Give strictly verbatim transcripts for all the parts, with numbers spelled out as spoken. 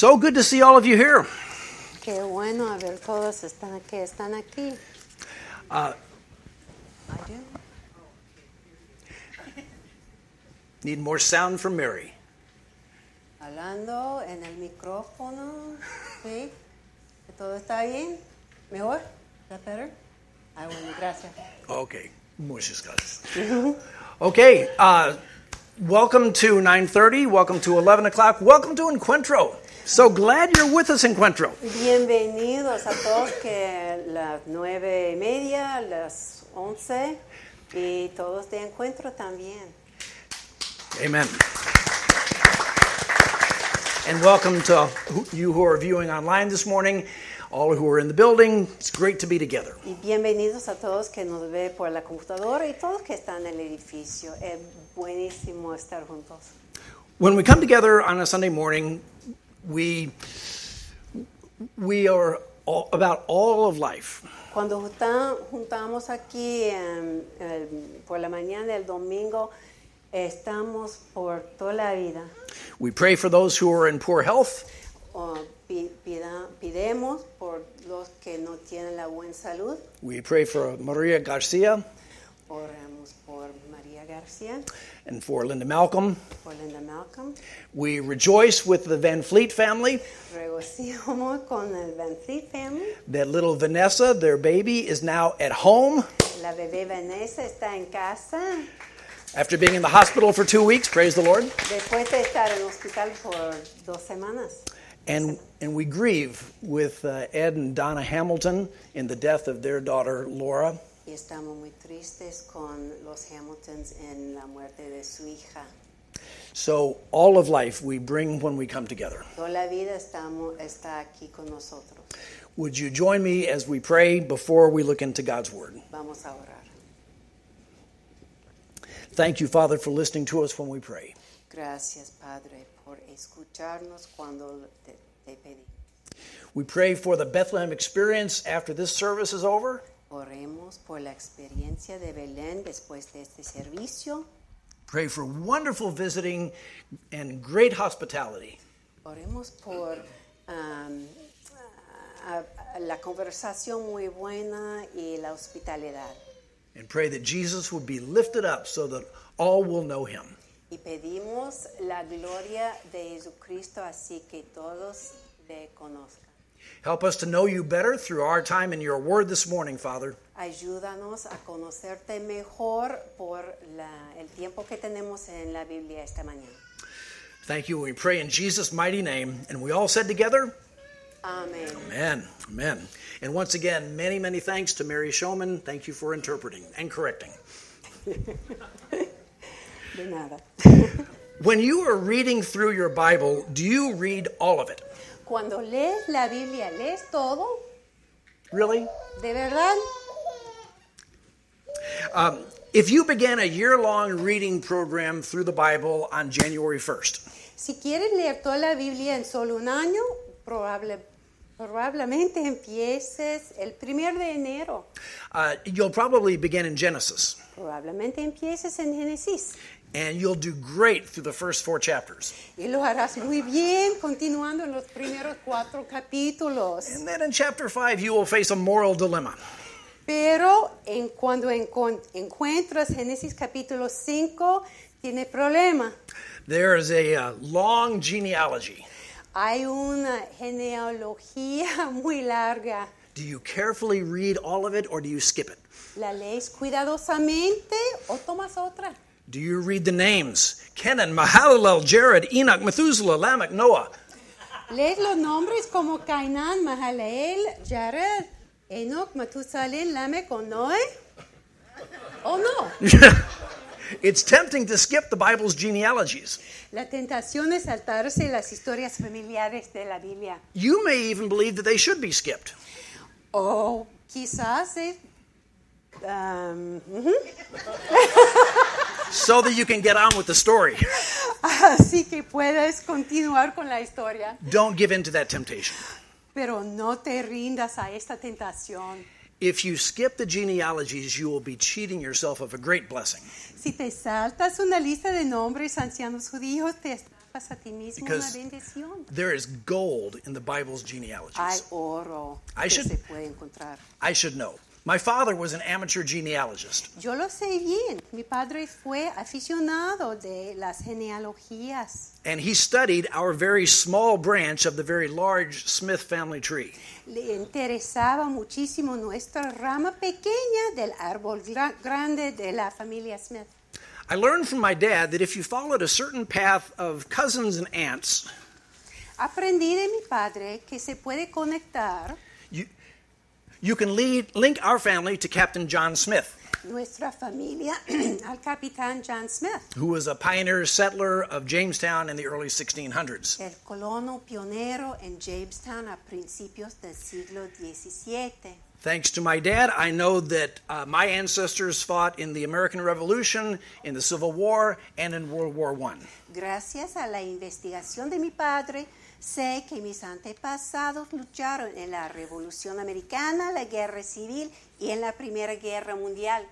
So good to see all of you here. Qué bueno a ver todos están, que están aquí. Uh, I do. need more sound from Mary. Hablando en el micrófono. ¿Sí? ¿Todo está bien? ¿Mejor? ¿Is that better? Ay, bueno, gracias. Okay, muchas gracias. Okay, uh, welcome to nine thirty, welcome to eleven o'clock, welcome to Encuentro. So glad you're with us, Encuentro. Bienvenidos a todos que las nueve y media, las once y todos de Encuentro también. Amen. And welcome to you who are viewing online this morning, all who are in the building. It's great to be together. Y bienvenidos a todos que nos ve por la computadora y todos que están en el edificio. Es buenísimo estar juntos. When we come together on a Sunday morning, we we are all, about all of life. Cuando junta, juntamos aquí um, el, por la mañana del domingo, estamos por toda la vida. We pray for those who are in poor health. O pida, pidemos por los que no tienen la buena salud. We pray for Maria Garcia. Oramos por María García. And for Linda Malcolm. Por Linda Malcolm. We rejoice with the Van Fleet family. Regocijamos con el Van Fleet family. That little Vanessa, their baby, is now at home. La bebé Vanessa está en casa. After being in the hospital for two weeks, praise the Lord. Después de estar en el hospital por dos semanas. And and we grieve with uh, Ed and Donna Hamilton in the death of their daughter, Laura. Y estamos muy tristes con los Hamiltons en la muerte de su hija. So all of life we bring when we come together. Toda la vida estamos, está aquí con nosotros. Would you join me as we pray before we look into God's Word? Vamos a orar. Thank you, Father, for listening to us when we pray. Gracias, Padre, por escucharnos cuando te, te pedí. We pray for the Bethlehem experience after this service is over. Oremos por la experiencia de Belén después de este servicio. Pray for wonderful visiting and great hospitality. Oremos por um, a, a, la conversación muy buena y la hospitalidad. And pray that Jesus would be lifted up so that all will know him. Y pedimos la gloria de Jesucristo así que todos le conozcan. Help us to know you better through our time in your word this morning, Father. Ayúdanos a conocerte mejor por la, el tiempo que tenemos en la Biblia esta mañana. Thank you. We pray in Jesus' mighty name. And we all said together, Amen. Amen. Amen. And once again, many, many thanks to Mary Showman. Thank you for interpreting and correcting. De nada. When you are reading through your Bible, do you read all of it? Cuando lees la Biblia, ¿lees todo? Really? ¿De verdad? Um, if you began a year-long reading program through the Bible on January first, Si quieres leer toda la Biblia en solo un año, probable, probablemente empieces el primero de enero. uh, you'll probably begin in Genesis. Probablemente empieces en Génesis. And you'll do great through the first four chapters. Y lo harás muy bien continuando en los primeros cuatro capítulos. And then in chapter five, you will face a moral dilemma. Pero en cuando encon- encuentras Génesis capítulo cinco, tiene problema. There is a uh, long genealogy. Hay una genealogía muy larga. Do you carefully read all of it or do you skip it? ¿La lees cuidadosamente o tomas otra? Do you read the names? Kenan, Mahalalel, Jared, Enoch, Methuselah, Lamech, Noah. ¿Lees los nombres como Cainán, Mahalalel, Jared, Enoch, Matusalén, Lamech o Noé? ¿O no? It's tempting to skip the Bible's genealogies. La tentación es saltarse las historias familiares de la Biblia. You may even believe that they should be skipped. O quizás es... Um, uh-huh. So that you can get on with the story. Así que puedes continuar con la historia. Don't give in to that temptation. Pero no te rindas a esta tentación. If you skip the genealogies, you will be cheating yourself of a great blessing. Si te saltas una lista de nombres ancianos judíos, te estás sepas a ti mismo Because una bendición. there is gold in the Bible's genealogies. Hay oro I que should- se puede encontrar. I should know. My father was an amateur genealogist. Yo lo sé bien. Mi padre fue aficionado de las genealogías. And he studied our very small branch of the very large Smith family tree. Le interesaba muchísimo nuestra rama pequeña del árbol gra- grande de la familia Smith. I learned from my dad that if you followed a certain path of cousins and aunts, Aprendí de mi padre que se puede conectar you, you can lead, link our family to Captain John Smith, nuestra familia al capitán John Smith, who was a pioneer settler of Jamestown in the early sixteen hundreds. el colono pionero en Jamestown a principios del siglo diecisiete. Thanks to my dad, I know that uh, my ancestors fought in the American Revolution, in the Civil War, and in World War One. Gracias a la investigación de mi padre, sé que mis antepasados lucharon en la Revolución Americana, la Guerra Civil y en la Primera Guerra Mundial.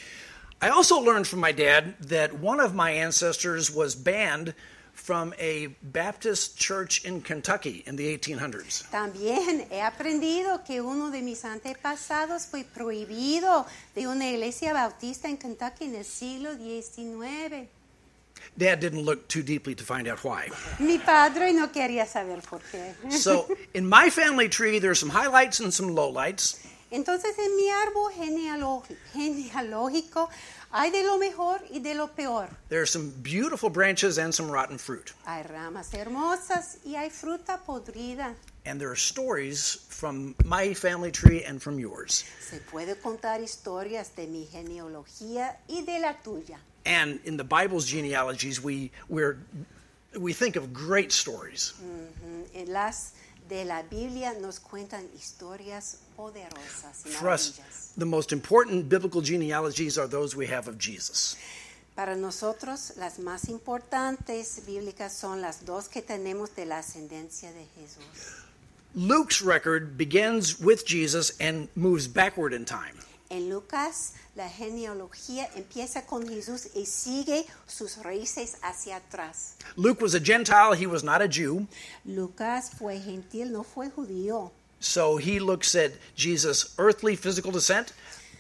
I also learned from my dad that one of my ancestors was banned from a Baptist church in Kentucky in the eighteen hundreds. También he aprendido que uno de mis antepasados fue prohibido de una iglesia bautista en Kentucky en el siglo diecinueve. Dad didn't look too deeply to find out why. Mi padre no quería saber por qué. So, in my family tree, there's some highlights and some lowlights. Entonces, en mi árbol genealógico, genealógico hay de lo mejor y de lo peor. There are some beautiful branches and some rotten fruit. Hay ramas hermosas y hay fruta podrida. And there are stories from my family tree and from yours. Se puede contar historias de mi genealogía y de la tuya. And in the Bible's genealogies, we we're, we think of great stories. Ujú. En las de la Biblia nos cuentan historias poderosas y For us, maravillas. the most important biblical genealogies are those we have of Jesus. Para nosotros, las más importantes bíblicas son las dos que tenemos de la ascendencia de Jesús. Luke's record begins with Jesus and moves backward in time. En Lucas, la genealogía empieza con Jesús y sigue sus raíces hacia atrás. Luke was a Gentile, he was not a Jew. Lucas fue gentil, no fue judío. So he looks at Jesus' earthly physical descent,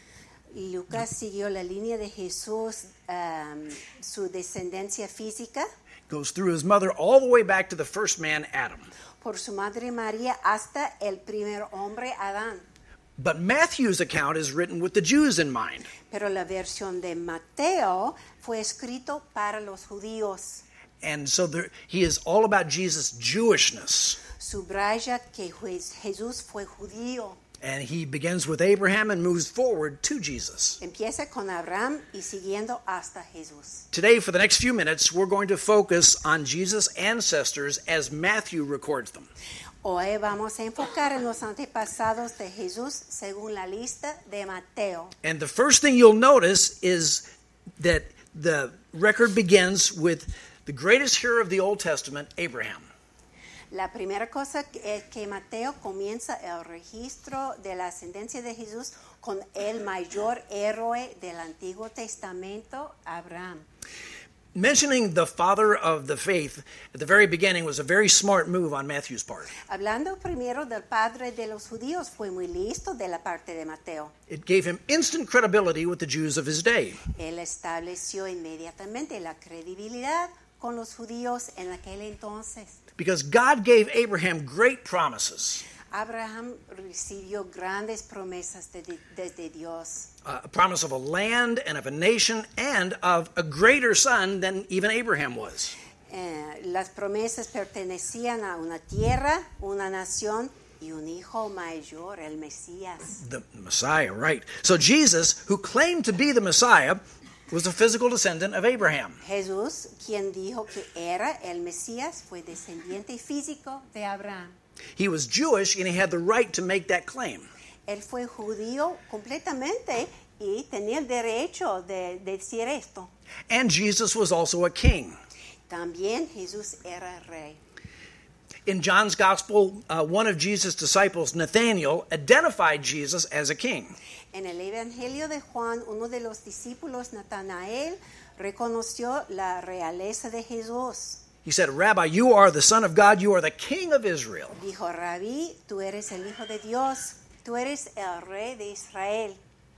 Lucas siguió la línea de Jesús, um, su descendencia física, goes through his mother all the way back to the first man, Adam. por su madre María hasta el primer hombre, Adán. But Matthew's account is written with the Jews in mind. Pero la versión de Mateo fue escrito para los judíos. And so there, he is all about Jesus' Jewishness. Subraya que Jesús fue judío. And he begins with Abraham and moves forward to Jesus. Empieza con Abraham y siguiendo hasta Jesús. Today, for the next few minutes, we're going to focus on Jesus' ancestors as Matthew records them. Hoy vamos a enfocar en los antepasados de Jesús según la lista de Mateo. And the first thing you'll notice is that the record begins with the greatest hero of the Old Testament, Abraham. La primera cosa es que Mateo comienza el registro de la ascendencia de Jesús con el mayor héroe del Antiguo Testamento, Abraham. Mentioning the father of the faith at the very beginning was a very smart move on Matthew's part. Hablando primero del padre de los judíos, fue muy listo de la parte de Mateo. It gave him instant credibility with the Jews of his day. Él estableció inmediatamente la credibilidad con los judíos en aquel entonces. Because God gave Abraham great promises. Abraham recibió grandes promesas de, de, desde Dios. Uh, a promise of a land and of a nation and of a greater son than even Abraham was. Eh, las promesas pertenecían a una tierra, una nación y un hijo mayor, el Mesías. The Messiah, right. So Jesus, who claimed to be the Messiah, was a physical descendant of Abraham. Jesús, quien dijo que era el Mesías, fue descendiente físico de Abraham. He was Jewish and he had the right to make that claim. Él fue judío completamente y tenía el derecho de, de decir esto. And Jesus was also a king. También Jesús era rey. In John's Gospel, uh, one of Jesus' disciples, Nathanael, identified Jesus as a king. En el Evangelio de Juan, uno de los discípulos, Natanael, reconoció la realeza de Jesús. He said, Rabbi, you are the Son of God, you are the King of Israel. Dijo, Rabí, tú eres el Hijo de Dios, tú eres el Rey de Israel.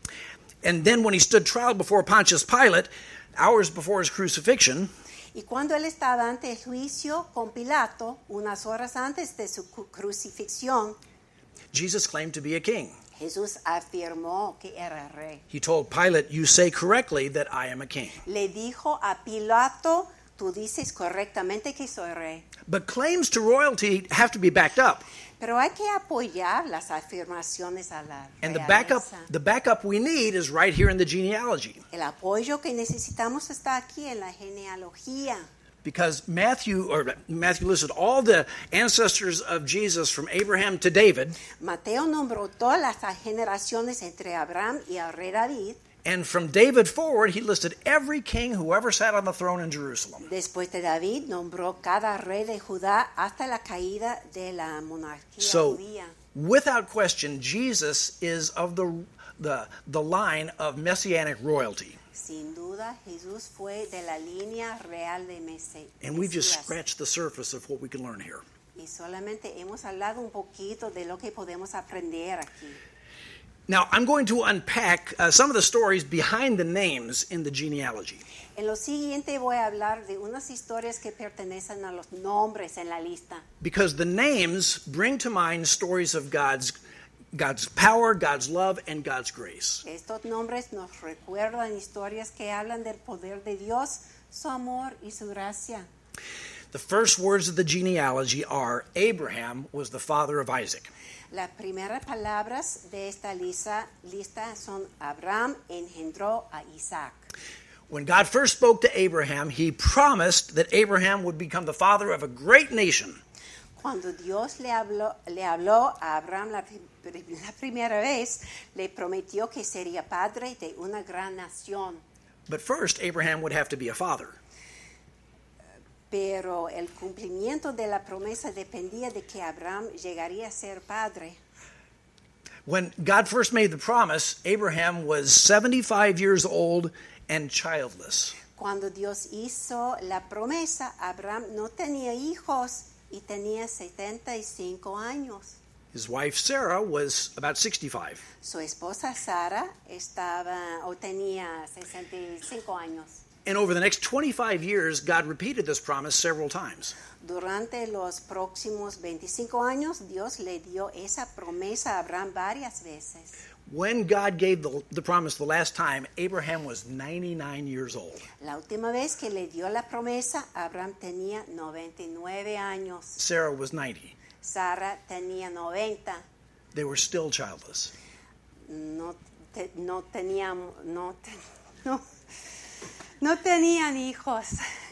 And then when he stood trial before Pontius Pilate, hours before his crucifixion, Y cuando él estaba ante el juicio con Pilato, unas horas antes de su cu- crucifixión, Jesus claimed to be a king. Jesús afirmó que era rey. He told Pilate, you say correctly that I am a king. Le dijo a Pilato, tú dices correctamente que soy rey. But claims to royalty have to be backed up. Pero hay que apoyar las afirmaciones a la And the backup, realeza. the backup we need is right here in the genealogy. El apoyo que necesitamos está aquí en la genealogía. Because Matthew, or Matthew listed all the ancestors of Jesus from Abraham to David, Mateo nombró todas las generaciones entre Abraham y el rey David. and from David forward, he listed every king who ever sat on the throne in Jerusalem. Después de David nombró cada rey de Judá hasta la caída de la monarquía So, judía. without question, Jesus is of the, the, the line of messianic royalty. Sin duda, Jesús fue de la línea real de Mese- And we've just Mesías. scratched the surface of what we can learn here. Y solamente hemos hablado un poquito de lo que podemos aprender aquí. Now, I'm going to unpack uh, some of the stories behind the names in the genealogy. En lo siguiente voy a hablar de unas historias que pertenecen a los nombres en la lista. Because the names bring to mind stories of God's, God's power, God's love, and God's grace. Estos nombres nos recuerdan historias que hablan del poder de Dios, su amor y su gracia. The first words of the genealogy are Abraham was the father of Isaac. Las primeras palabras de esta lista, lista son Abraham engendró a Isaac. When God first spoke to Abraham, he promised that Abraham would become the father of a great nation. Cuando Dios le habló, le habló a Abraham la, pri- la primera vez, le prometió que sería padre de una gran nación. But first, Abraham would have to be a father. Pero el cumplimiento de la promesa dependía de que Abraham llegaría a ser padre. When God first made the promise, Abraham was seventy-five years old and childless. Cuando Dios hizo la promesa, Abraham no tenía hijos y tenía setenta y cinco años. His wife Sarah was about sixty-five. Su esposa Sara estaba o tenía sesenta y cinco años. And over the next twenty-five years, God repeated this promise several times. Durante los próximos veinticinco años, Dios le dio esa promesa a Abraham varias veces. When God gave the, the promise the last time, Abraham was ninety-nine years old. La última vez que le dio la promesa, Abraham tenía noventa y nueve años. Sarah was ninety. Sara tenía noventa. They were still childless. No, te- no tenían, no, te- no, no tenían hijos.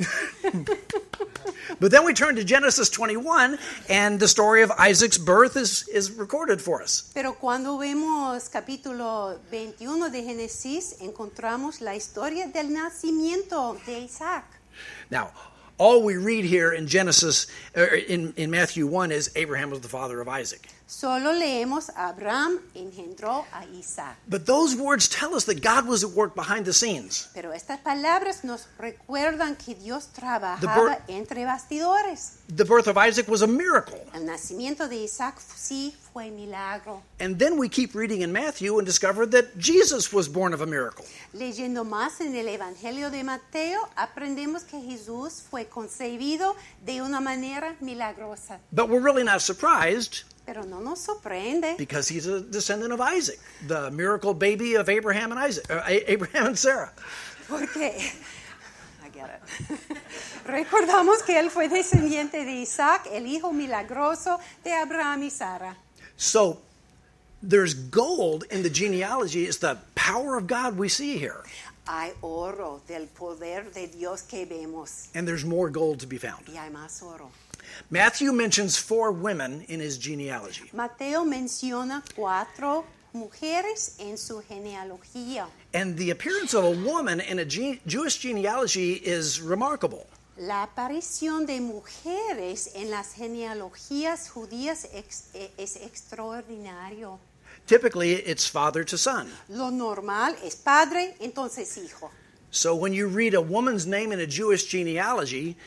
But then we turn to Genesis twenty-one, and the story of Isaac's birth is, is recorded for us. Pero cuando vemos capítulo veintiuno de Génesis, encontramos la historia del nacimiento de Isaac. Now, all we read here in Genesis, er, in, in Matthew one, is Abraham was the father of Isaac. Solo leemos Abraham engendró a Isaac. But those words tell us that God was at work behind the scenes. Pero estas palabras nos recuerdan que Dios The trabajaba birth- entre bastidores. The birth of Isaac was a miracle. El nacimiento de Isaac sí fue milagro. And then we keep reading in Matthew and discover that Jesus was born of a miracle. Leyendo más en el Evangelio de Mateo, aprendemos que Jesús fue concebido de una manera milagrosa. But we're really not surprised Pero no nos sorprende, because he's a descendant of Isaac, the miracle baby of Abraham and Isaac, uh, A- Abraham and Sarah. porque I get it. Recordamos que él fue descendiente de Isaac, el hijo milagroso de Abraham y Sara. So there's gold in the genealogy. It's the power of God we see here. Hay oro del poder de Dios que vemos And there's more gold to be found. y hay más oro. Matthew mentions four women in his genealogy. Mateo menciona cuatro mujeres en su genealogía. And the appearance of a woman in a ge- Jewish genealogy is remarkable. La aparición de mujeres en las genealogías judías ex- es extraordinario. Typically, it's father to son. Lo normal es padre, entonces hijo. So when you read a woman's name in a Jewish genealogy,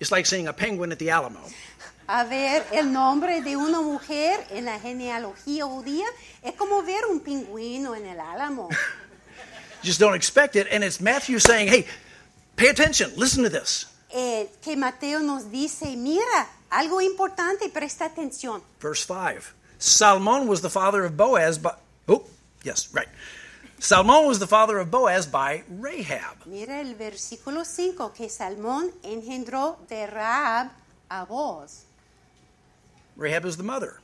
It's like saying a penguin at the Alamo. A ver, el nombre de una mujer en la genealogía judía es como ver un pingüino en el Álamo. You just don't expect it, and it's Matthew saying, hey, pay attention, listen to this. Eh, que Mateo nos dice, mira, algo importante, presta atención. Verse five. Salmon was the father of Boaz by... Oh, yes, right. Salmon was the father of Boaz by Rahab. Mira el versículo cinco, que Salmón engendró de Rahab a Boaz. Rahab is the mother.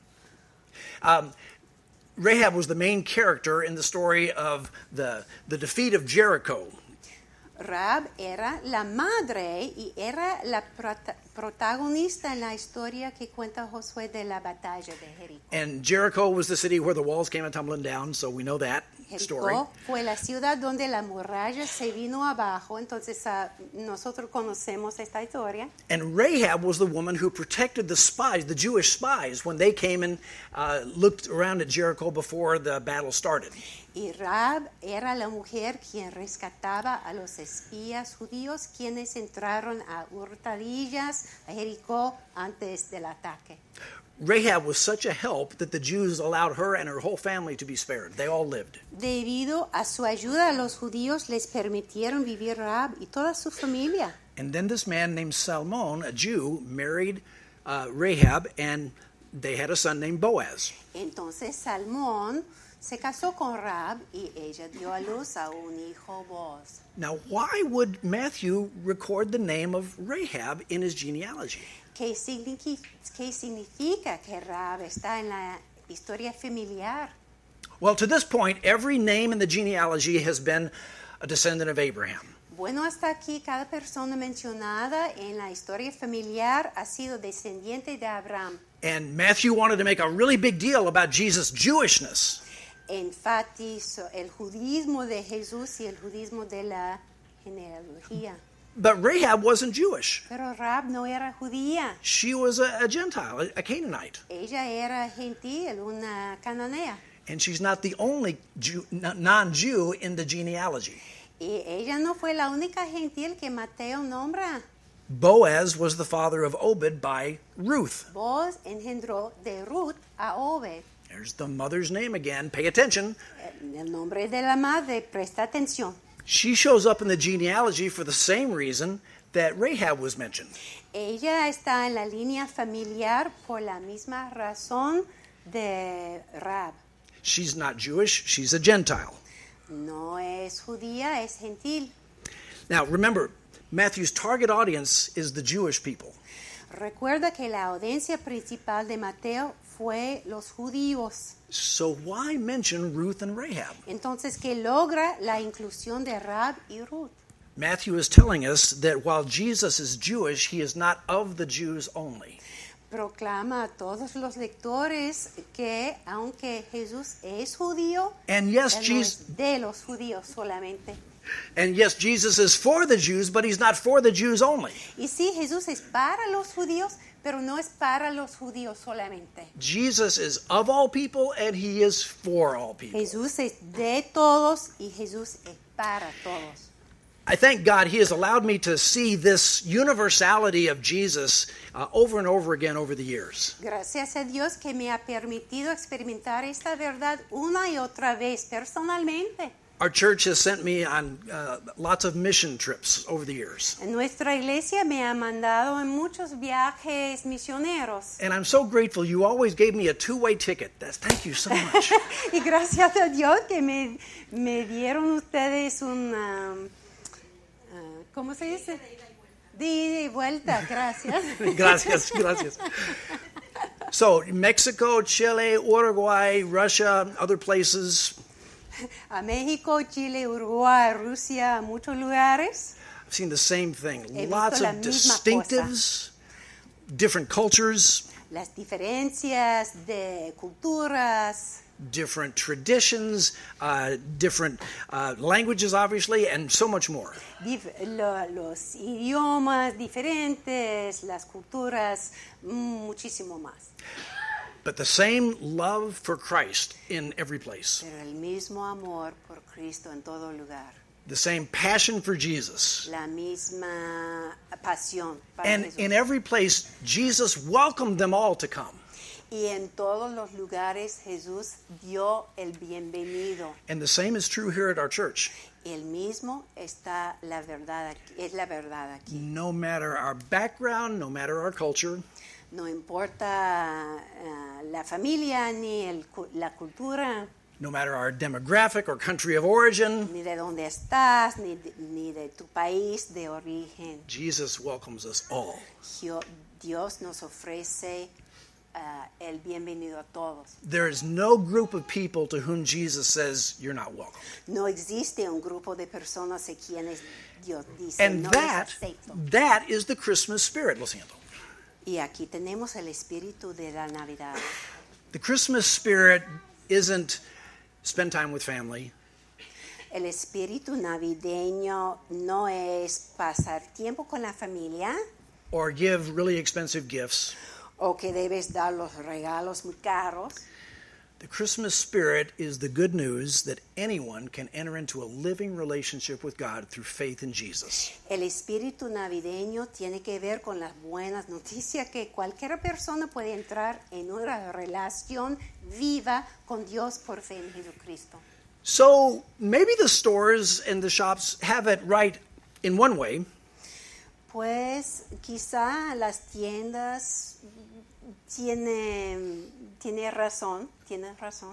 Um, Rahab was the main character in the story of the, the defeat of Jericho. Rahab era la madre y era la prota- protagonista en la historia que cuenta Josué de la batalla de Jericó. And Jericho was the city where the walls came tumbling down, so we know that story. Jericó fue la ciudad donde la muralla se vino abajo, entonces uh, nosotros conocemos esta historia. And Rahab was the woman who protected the spies, the Jewish spies, when they came and uh, looked around at Jericho before the battle started. Y Rahab era la mujer quien rescataba a los espías judíos quienes entraron a hurtadillas a Jericó antes del ataque. Rahab was such a help that the Jews allowed her and her whole family to be spared. They all lived. Debido a su ayuda, los judíos les permitieron vivir Rahab y toda su familia. And then this man named Salmon, a Jew, married uh, Rahab, and they had a son named Boaz. Entonces Salmón se casó con Rahab y ella dio a luz a un hijo Boaz. Now, why would Matthew record the name of Rahab in his genealogy? ¿Qué significa, ¿Qué significa que Rahab está en la historia familiar? Well, to this point, every name in the genealogy has been a descendant of Abraham. Bueno, hasta aquí cada persona mencionada en la historia familiar ha sido descendiente de Abraham. And Matthew wanted to make a really big deal about Jesus' Jewishness. Enfatizó el judismo de Jesús y el judismo de la genealogía. But Rahab wasn't Jewish. Pero Rahab no era judía. She was a, a Gentile, a, a Canaanite. Ella era gentil, una cananea. And she's not the only Jew, non-Jew in the genealogy. Y ella no fue la única gentil que Mateo nombra. Boaz was the father of Obed by Ruth. Boaz engendró de Ruth a Obed. There's the mother's name again. Pay attention. El nombre de la madre, presta atención. She shows up in the genealogy for the same reason that Rahab was mentioned. Ella está en la línea familiar por la misma razón de Rahab. She's not Jewish, she's a Gentile. No es judía, es gentil. Now, remember, Matthew's target audience is the Jewish people. Recuerda que la audiencia principal de Mateo fue los judíos. So why mention Ruth and Rahab? Entonces, que logra la inclusión de Rahab y Ruth. Matthew is telling us that while Jesus is Jewish, he is not of the Jews only. Proclama a todos los lectores que aunque Jesús es judío, And yes, él no Jesus, es de los judíos solamente. and yes, Jesus is for the Jews, but he's not for the Jews only. Y sí, Jesús es para los judíos, pero no es para los judíos solamente. Jesus is of all people, and he is for all people. Jesús es de todos y Jesús es para todos. I thank God he has allowed me to see this universality of Jesus uh, over and over again over the years. Gracias a Dios que me ha permitido experimentar esta verdad una y otra vez personalmente. Our church has sent me on uh, lots of mission trips over the years. Nuestra iglesia me ha mandado en muchos viajes misioneros. And I'm so grateful you always gave me a two-way ticket. That's, thank you so much. Y gracias a Dios que me, me dieron ustedes una, uh, ¿cómo se dice? De ida y vuelta, gracias. Gracias, gracias. So, Mexico, Chile, Uruguay, Russia, other places. A México, Chile, Uruguay, Rusia, a muchos lugares. I've seen the same thing. He visto Lots la of misma distinctives, different cultures, Las diferencias de culturas, different traditions, uh, different uh, languages, obviously, and so much more. dif- lo- los idiomas diferentes, las culturas, muchísimo más. But the same love for Christ in every place. Pero el mismo amor por Cristo en todo lugar. The same passion for Jesus. La misma pasión para And Jesús. in every place, Jesus welcomed them all to come. Y en todos los lugares Jesús dio el bienvenido. And the same is true here at our church. El mismo está la verdad aquí, es la verdad aquí. No matter our background, no matter our culture, No importa uh, la familia ni el, la cultura, no matter our demographic or country of origin, ni de dónde estás, ni de, ni de tu país de origen. Jesus welcomes us all. Dios nos ofrece uh, el bienvenido a todos. There is no group of people to whom Jesus says, you're not welcome. No existe un grupo de personas a quienes Dios dice, And no that, les acepto. that is the Christmas spirit, lo siento. Y aquí tenemos el espíritu de la Navidad. The Christmas spirit isn't spend time with family. El espíritu navideño no es pasar tiempo con la familia Or give really expensive gifts. o que debes dar los regalos muy caros. The Christmas spirit is the good news that anyone can enter into a living relationship with God through faith in Jesus. El espíritu navideño tiene que ver con las buenas noticias que cualquier persona puede entrar en una relación viva con Dios por fe en Jesucristo. So maybe the stores and the shops have it right in one way. Pues quizá las tiendas tienen tiene razón, tienen razón.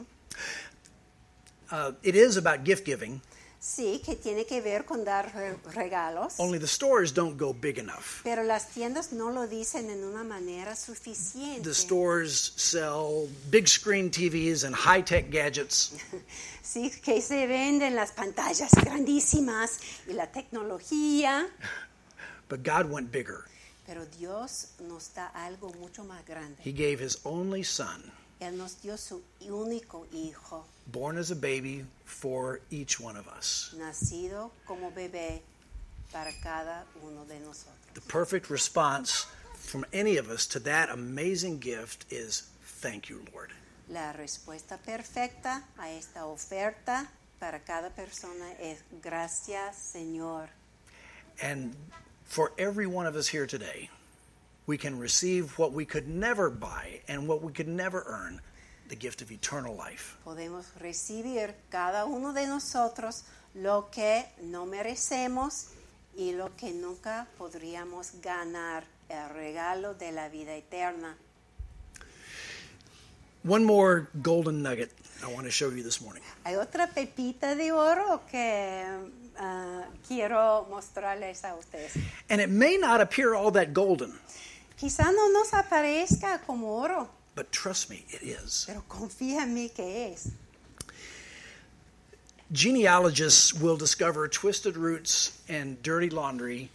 Uh, it is about gift giving. Sí, que tiene que ver con dar re- regalos. Only the stores don't go big enough. Pero las tiendas no lo dicen en una manera suficiente. The stores sell big screen T Vs and high-tech gadgets. Sí, que se venden las pantallas grandísimas y la tecnología. But God went bigger. Pero Dios nos da algo mucho más grande. He gave his only son, Él nos dio su único hijo, born as a baby for each one of us. nacido como bebé para cada uno de nosotros. The perfect response from any of us to that amazing gift is, thank you, Lord. La respuesta perfecta a esta oferta para cada persona es gracias, Señor. And for every one of us here today, we can receive what we could never buy and what we could never earn, the gift of eternal life. Podemos recibir cada uno de nosotros lo que no merecemos y lo que nunca podríamos ganar, el regalo de la vida eterna. One more golden nugget I want to show you this morning. Hay otra pepita de oro que uh, quiero mostrarles a ustedes. And it may not appear all that golden, Quizá no nos aparezca como oro, but trust me, it is. pero confía en mí que es. Genealogists will discover twisted roots and dirty laundry.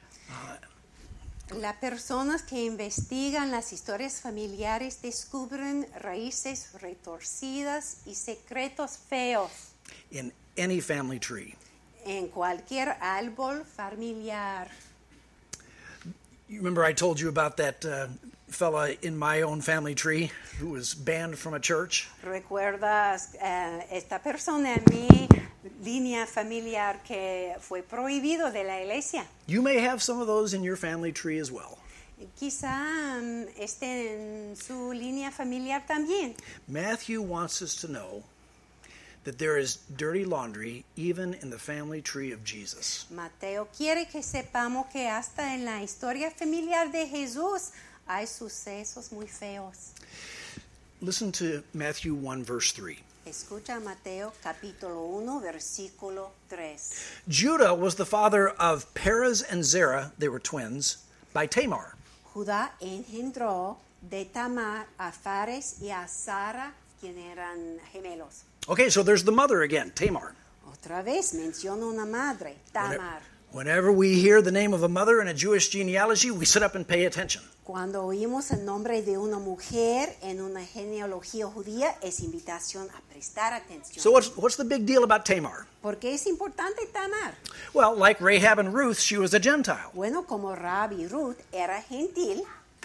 Las personas que investigan las historias familiares descubren raíces retorcidas y secretos feos In any family tree. en cualquier árbol familiar. You remember I told you about that uh, fella in my own family tree who was banned from a church? ¿Recuerdas uh, esta persona en mi línea familiar que fue prohibido de la iglesia? You may have some of those in your family tree as well. Quizá um, esté en su línea familiar también. Matthew wants us to know that there is dirty laundry even in the family tree of Jesus. Mateo quiere que sepamos que hasta en la historia familiar de Jesús hay sucesos muy feos. Listen to Matthew one, verse three. Escucha Mateo capítulo uno, versículo tres. Judah was the father of Perez and Zerah, they were twins, by Tamar. Judá engendró de Tamar a Fares y a Sara, quien eran gemelos. Okay, so there's the mother again, Tamar. Otra vez menciona una madre, Tamar. Whenever we hear the name of a mother in a Jewish genealogy, we sit up and pay attention. Cuando oímos el nombre de una mujer en una genealogía judía, es invitación a prestar atención. So what's, what's the big deal about Tamar? ¿Por qué es importante Tamar? Well, like Rahab and Ruth, she was a Gentile. Bueno, como Rahab y Ruth era gentil,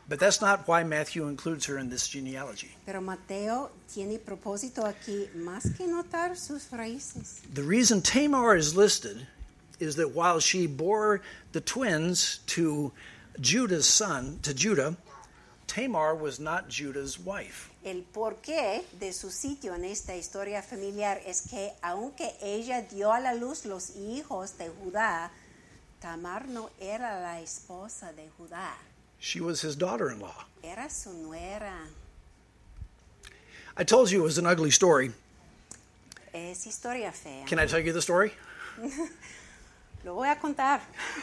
But that's not why Matthew includes her in this genealogy. Pero Mateo tiene propósito aquí más que notar sus raíces. The reason Tamar is listed is that while she bore the twins to Judah's son, to Judah, Tamar was not Judah's wife. El porqué de su sitio en esta historia familiar es que aunque ella dio a la luz los hijos de Judá, Tamar no era la esposa de Judá. She was his daughter-in-law. Era su nuera. I told you it was an ugly story. Es historia fea. Can I tell you the story? Lo voy a contar.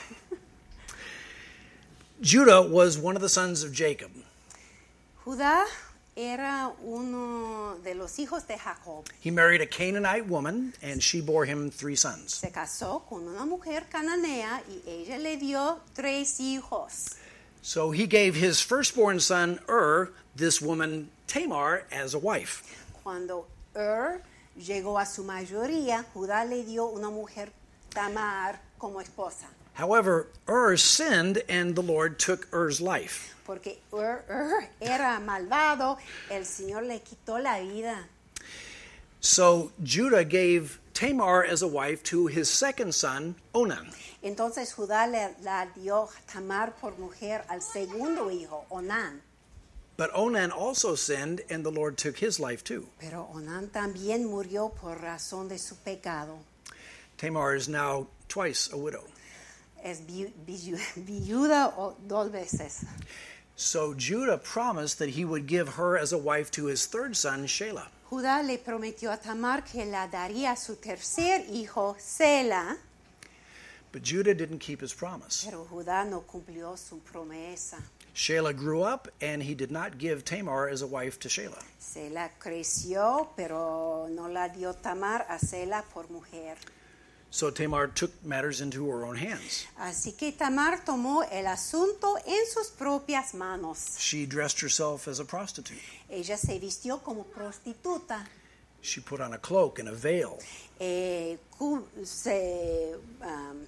Judah was one of the sons of Jacob. Judá era uno de los hijos de Jacob. He married a Canaanite woman, and she bore him three sons. Se casó con una mujer cananea y ella le dio tres hijos. So he gave his firstborn son, Ur, this woman, Tamar, as a wife. Cuando Ur llegó a su mayoría, Judá le dio una mujer, Tamar, como esposa. However, Ur sinned, and the Lord took Ur's life. Porque Ur, Ur era malvado, el Señor le quitó la vida. So Judah gave Tamar as a wife to his second son, Onan. Entonces Judá le la dio Tamar por mujer al segundo hijo, Onán. But Onan also sinned, and the Lord took his life too. Pero Onán también murió por razón de su pecado. Tamar is now twice a widow. Es vi, vi, viuda o dos veces. So Judah promised that he would give her as a wife to his third son, Shelah. Judá le prometió a Tamar que la daría a su tercer hijo, Sela. But Judah didn't keep his promise. Pero Judá no cumplió su promesa. Shelah grew up, and he did not give Tamar as a wife to Shelah. Sela creció, pero no la dio Tamar a Sela por mujer. So Tamar took matters into her own hands. Así que Tamar tomó el asunto en sus propias manos. She dressed herself as a prostitute. Ella se vistió como prostituta. She put on a cloak and a veil. Eh, cu- se, um,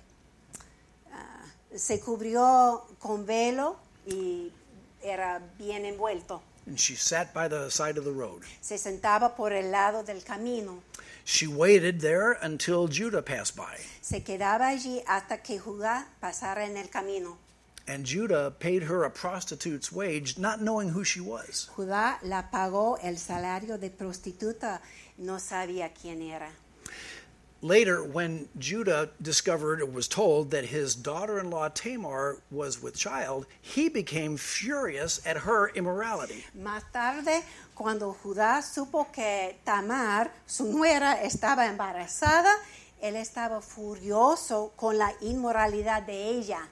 uh, se cubrió con velo y era bien envuelto. And she sat by the side of the road. Se sentaba por el lado del camino. She waited there until Judah passed by. Se quedaba allí hasta que Judá pasara en el camino. And Judah paid her a prostitute's wage, not knowing who she was. Judá la pagó el salario de prostituta, no sabía quién era. Later, when Judah discovered or was told that his daughter-in-law Tamar was with child, he became furious at her immorality. Más tarde, cuando Judá supo que Tamar, su nuera, estaba embarazada, él estaba furioso con la inmoralidad de ella.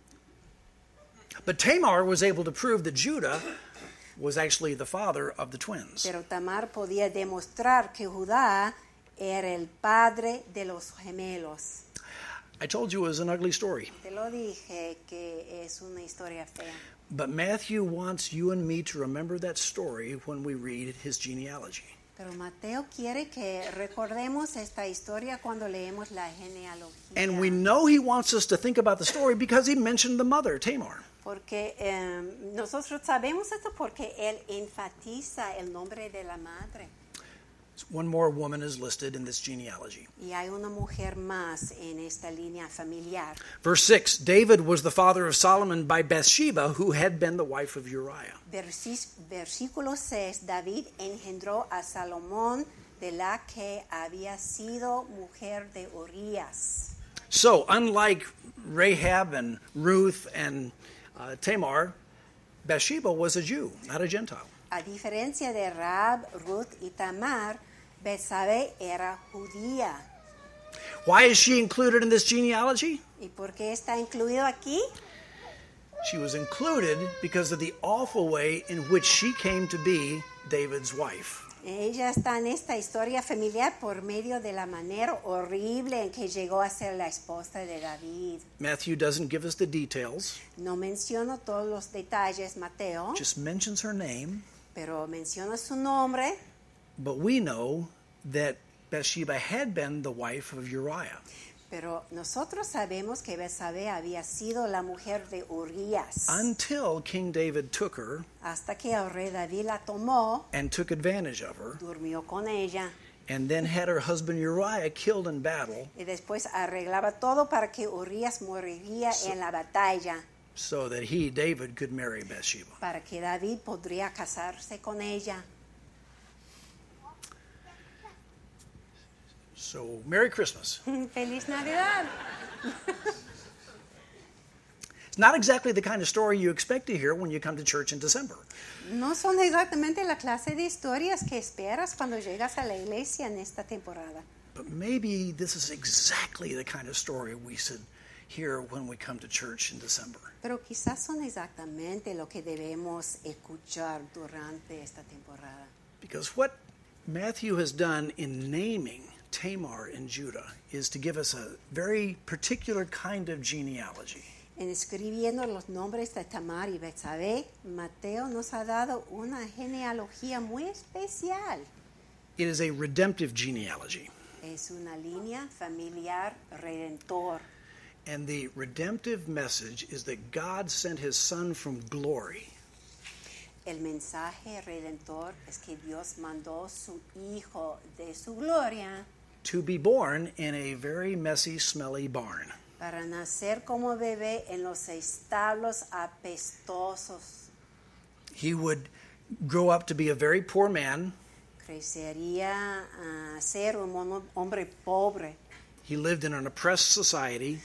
But Tamar was able to prove that Judah was actually the father of the twins. Pero Tamar podía demostrar que Judá era el padre de los gemelos. I told you it was an ugly story. Te lo dije que es una historia fea. But Matthew wants you and me to remember that story when we read his genealogy. Pero Mateo quiere que recordemos esta historia cuando leemos la genealogía. And we know he wants us to think about the story because he mentioned the mother, Tamar. Porque eh, nosotros sabemos esto porque él enfatiza el nombre de la madre. One more woman is listed in this genealogy. Y hay una mujer más en esta línea familiar. Verse six, David was the father of Solomon by Bathsheba, who had been the wife of Uriah. Versis- versículo seis, David engendró a Salomón de la que había sido mujer de Urías. So, unlike Rahab and Ruth and uh, Tamar, Bathsheba was a Jew, not a Gentile. A diferencia de Rahab, Ruth y Tamar, Betsabé era judía. Why is she included in this genealogy? ¿Y por qué está incluido aquí? She was included because of the awful way in which she came to be David's wife. Ella está en esta historia familiar por medio de la manera horrible en que llegó a ser la esposa de David. Matthew doesn't give us the details, No menciono todos los detalles, Mateo, just mentions her name, pero menciona su nombre. but we know that Bathsheba had been the wife of Uriah. Pero nosotros sabemos que Betsabé había sido la mujer de Urías. Until King David took her Hasta que el rey David la tomó, and took advantage of her, durmió con ella and then had her husband Uriah killed in battle y después arreglaba todo para que Urías moriría en la batalla, so that he, David, could marry Bathsheba. para que David podría casarse con ella. So, Merry Christmas. ¡Feliz Navidad! It's not exactly the kind of story you expect to hear when you come to church in December. No son exactamente la clase de historias que esperas cuando llegas a la iglesia en esta temporada. But maybe this is exactly the kind of story we should hear when we come to church in December. Pero quizás son exactamente lo que debemos escuchar durante esta temporada. Because what Matthew has done in naming Tamar and Judah is to give us a very particular kind of genealogy. En escribiendo los nombres de Tamar y Betsabé, Mateo nos ha dado una genealogía muy especial. It is a redemptive genealogy. Es una línea familiar redentor. And the redemptive message is that God sent his son from glory El mensaje redentor es que Dios mandó su hijo de su gloria to be born in a very messy, smelly barn. para nacer como bebé en los establos apestosos. He would grow up to be a very poor man. Crecería a ser un mono- hombre pobre. He lived in an oppressed society,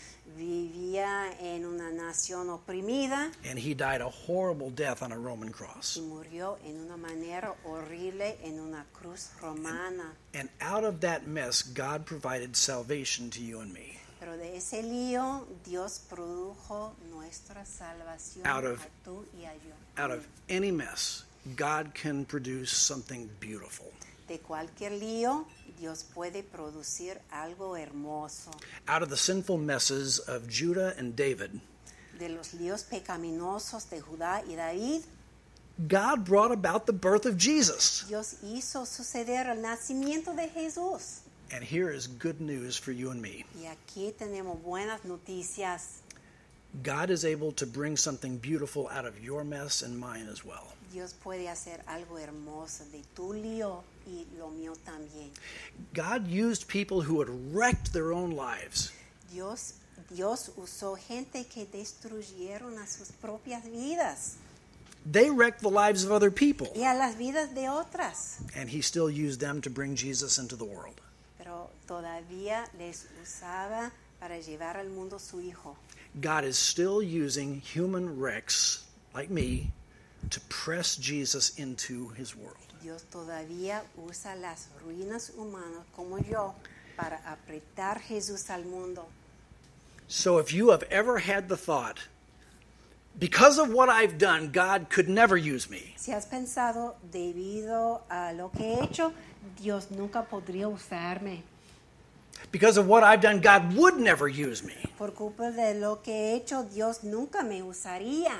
Vivía en una nación oprimida and he died a horrible death on a Roman cross. y murió en una manera horrible en una cruz romana. And out of that mess, God provided salvation to you and me. Pero de ese lío, Dios produjo nuestra salvación Out of- a tú y a yo. Out of any mess, God can produce something beautiful. De cualquier lío, Dios puede producir algo hermoso. Out of the sinful messes of Judah and David, De los líos pecaminosos de Judá y David, God brought about the birth of Jesus. Dios hizo suceder el nacimiento de Jesús. And here is good news for you and me. Y aquí tenemos buenas noticias. God is able to bring something beautiful out of your mess and mine as well. Dios puede hacer algo hermoso de tu lío y lo mío también. God used people who had wrecked their own lives Dios, Dios usó gente que destruyeron a sus propias vidas They wrecked the lives of other people, y a las vidas de otras, and he still used them to bring Jesus into the world. pero todavía les usaba para llevar al mundo su hijo. God is still using human wrecks like me to press Jesus into his world. Dios todavía usa las ruinas humanas como yo para apretar Jesús al mundo. So if you have ever had the thought, because of what I've done, God could never use me, Si has pensado, debido a lo que he hecho, Dios nunca podría usarme. because of what I've done, God would never use me, Por culpa de lo que he hecho, Dios nunca me usaría.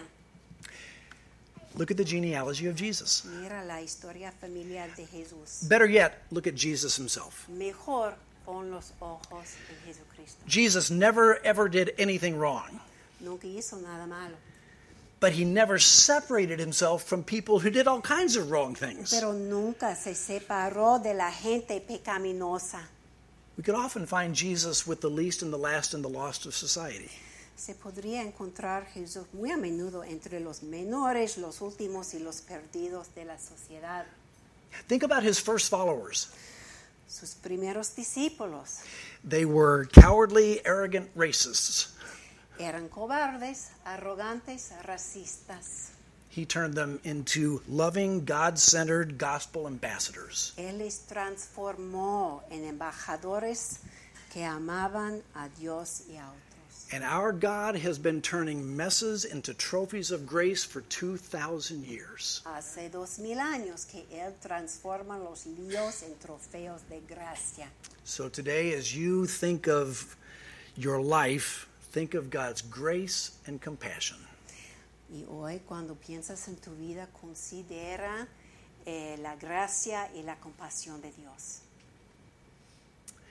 look at the genealogy of Jesus. Mira la historia familiar de Jesús. Better yet, look at Jesus himself. Mejor pon los ojos en Jesucristo. Jesus never ever did anything wrong, Nunca hizo nada malo, but he never separated himself from people who did all kinds of wrong things. pero nunca se separó de la gente pecaminosa. We could often find Jesus with the least and the last and the lost of society. Se podría encontrar Jesús muy a menudo entre los menores, los últimos y los perdidos de la sociedad. Think about his first followers. Sus primeros discípulos They were cowardly, arrogant racists. eran cobardes, arrogantes, racistas. He turned them into loving, God-centered gospel ambassadors. Él les transformó en embajadores que amaban a Dios y a otros. And our God has been turning messes into trophies of grace for two thousand years. Hace dos mil años que Él transforma los líos en trofeos de gracia. So today, as you think of your life, think of God's grace and compassion. Y hoy cuando piensas en tu vida, considera eh, la gracia y la compasión de Dios.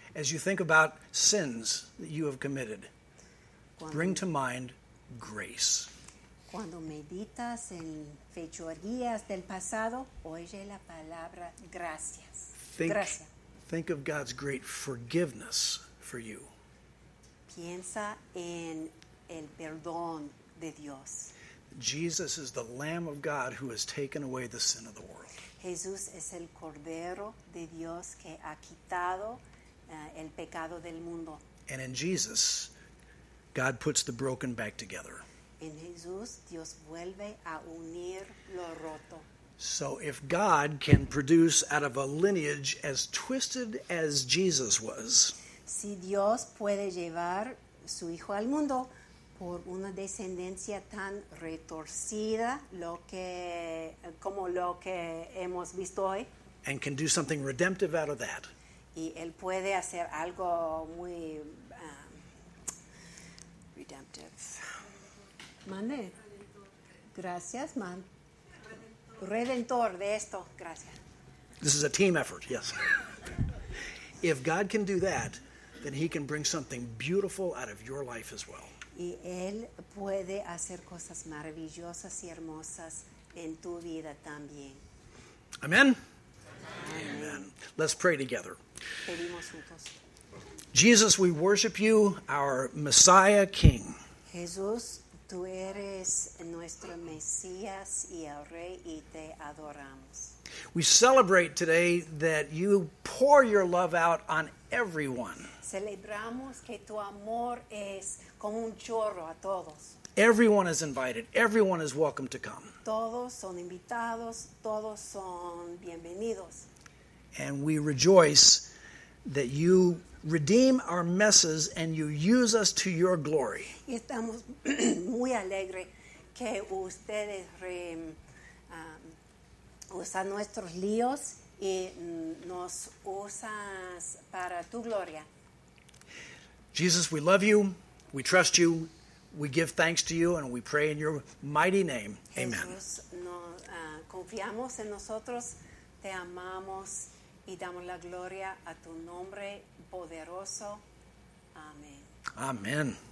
as you think about sins that you have committed, Cuando, bring to mind grace. cuando meditas en fechorías del pasado, oye la palabra gracias. Think, Gracias. think of God's great forgiveness for you. Piensa en el perdón de Dios. Jesus is the Lamb of God who has taken away the sin of the world. Jesús es el Cordero de Dios que ha quitado uh, el pecado del mundo. And in Jesus, God puts the broken back together. En Jesús, Dios vuelve a unir lo roto. So if God can produce out of a lineage as twisted as Jesus was, Si Dios puede llevar su Hijo al mundo por una descendencia tan retorcida, lo que, como lo que hemos visto hoy, and can do something redemptive out of that, y Él puede hacer algo muy um, redemptive. Mande. Gracias, man. Redentor de esto. Gracias. this is a team effort, yes. If God can do that, then he can bring something beautiful out of your life as well. Y Él puede hacer cosas maravillosas y hermosas en tu vida también. Amen? Amén. Amen. Let's pray together. Pedimos juntos. Jesus, we worship you, our Messiah King. Jesús, tú eres nuestro Mesías y el Rey y te adoramos. We celebrate today that you pour your love out on everyone. Celebramos que tu amor es como un chorro a todos. Everyone is invited. Everyone is welcome to come. Todos son invitados, todos son bienvenidos. And we rejoice that you redeem our messes and you use us to your glory. Y estamos muy alegres que ustedes re, um, usan nuestros líos y mm, nos usas para tu gloria. Jesus, we love you. We trust you. We give thanks to you, and we pray in your mighty name. Amen. Jesús, no, uh, confiamos en nosotros, te amamos y damos la gloria a tu nombre poderoso. Amén. Amen.